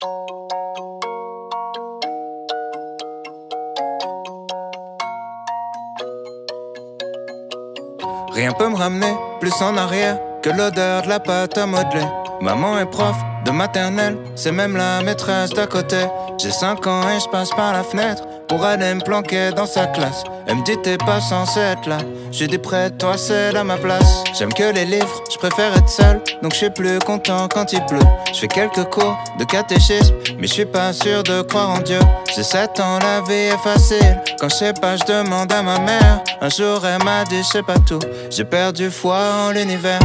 Rien peut me ramener plus en arrière que l'odeur de la pâte à modeler. Maman est prof de maternelle, c'est même la maîtresse d'à côté. J'ai 5 ans et je passe par la fenêtre pour aller me planquer dans sa classe. Elle me dit t'es pas censé être là. J'ai dit près de toi c'est là ma place. J'aime que les livres, je préfère être seul, donc je suis plus content quand il pleut. Je fais quelques cours de catéchisme, mais je suis pas sûr de croire en Dieu. J'ai 7 ans, la vie est facile. Quand je sais pas, je demande à ma mère. Un jour elle m'a dit je sais pas tout. J'ai perdu foi en l'univers.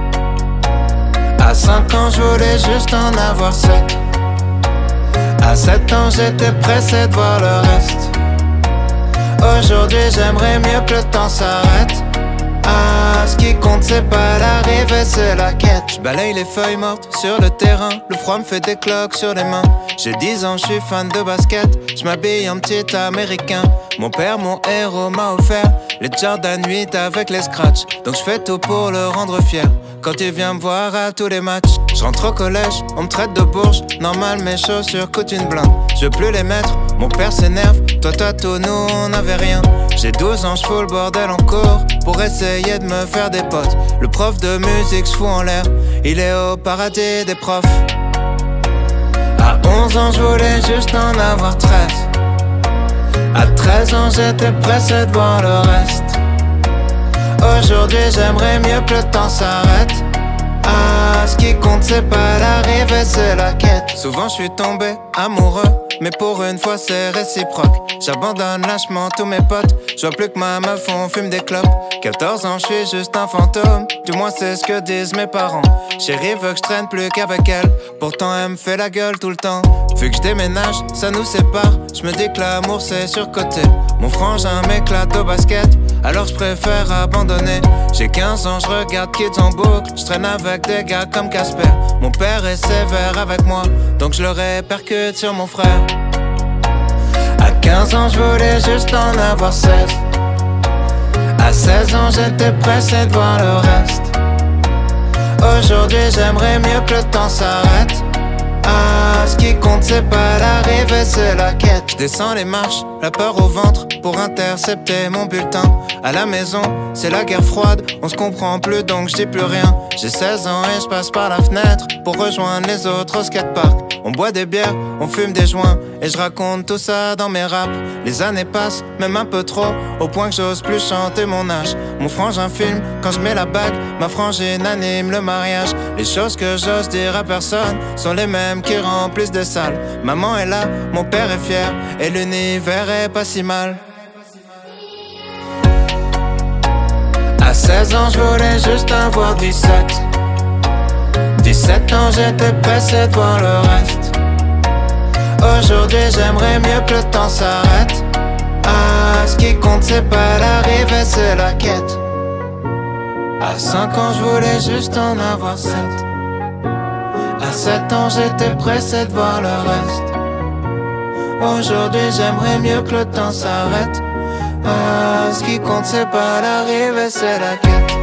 À 5 ans je voulais juste en avoir 7. À 7 ans j'étais pressé de voir le reste. Aujourd'hui j'aimerais mieux que le temps s'arrête. Ah, ce qui compte c'est pas l'arrivée, c'est la quête. Je balaye les feuilles mortes sur le terrain. Le froid me fait des cloques sur les mains. J'ai 10 ans, je suis fan de basket. Je m'habille en petit américain. Mon père, mon héros, m'a offert les Jordan 8 avec les scratchs. Donc je fais tout pour le rendre fier quand il vient me voir à tous les matchs. Je rentre au collège, on me traite de bourge. Normal, mes chaussures coûtent une blinde. Je veux plus les mettre, mon père s'énerve. Toi t'as tout, nous on n'avait rien. J'ai 12 ans, je fous le bordel en cours pour essayer de me faire des potes. Le prof de musique se fout en l'air, il est au paradis des profs. À 11 ans, je voulais juste en avoir 13. À 13 ans, j'étais pressé de voir le reste. Aujourd'hui, j'aimerais mieux que le temps s'arrête. Ah, ce qui compte, c'est pas l'arrivée, c'est la quête. Souvent, je suis tombé amoureux, mais pour une fois, c'est réciproque. J'abandonne lâchement tous mes potes. Je vois plus que ma meuf, on fume des clopes. 14 ans, je suis juste un fantôme. Du moins, c'est ce que disent mes parents. Chérie veut que je traîne plus qu'avec elle. Pourtant, elle me fait la gueule tout le temps. Vu que je déménage, ça nous sépare. Je me dis que l'amour, c'est surcoté. Mon frangin m'éclate au basket, alors je préfère abandonner. J'ai 15 ans, je regarde Kids en boucle. Je traîne avec des gars comme Casper. Mon père est sévère avec moi, donc je le répercute sur mon frère. À 15 ans, je voulais juste en avoir 16. À 16 ans, j'étais pressé de voir le reste. Aujourd'hui, j'aimerais mieux que le temps s'arrête. Ah, ce qui compte, c'est pas l'arrivée, c'est la quête. Je descends les marches, la peur au ventre, pour intercepter mon bulletin. À la maison, c'est la guerre froide, on se comprend plus donc je dis plus rien. J'ai 16 ans et je passe par la fenêtre pour rejoindre les autres au skatepark. On boit des bières, on fume des joints, et je raconte tout ça dans mes raps. Les années passent, même un peu trop, au point que j'ose plus chanter mon âge. Mon frangin filme quand je mets la bague, ma frangine anime le mariage. Les choses que j'ose dire à personne sont les mêmes qui remplissent des salles. Maman est là, mon père est fier, et l'univers est pas si mal. À 16 ans, je voulais juste avoir 17. 17 ans, j'étais pressé de voir le reste. Aujourd'hui, j'aimerais mieux que le temps s'arrête. Ah, ce qui compte, c'est pas l'arrivée, c'est la quête. À 5 ans, je voulais juste en avoir 7. À 7 ans, j'étais pressé de voir le reste. Aujourd'hui, j'aimerais mieux que le temps s'arrête. Ah, ce qui compte, c'est pas l'arrivée, c'est la quête.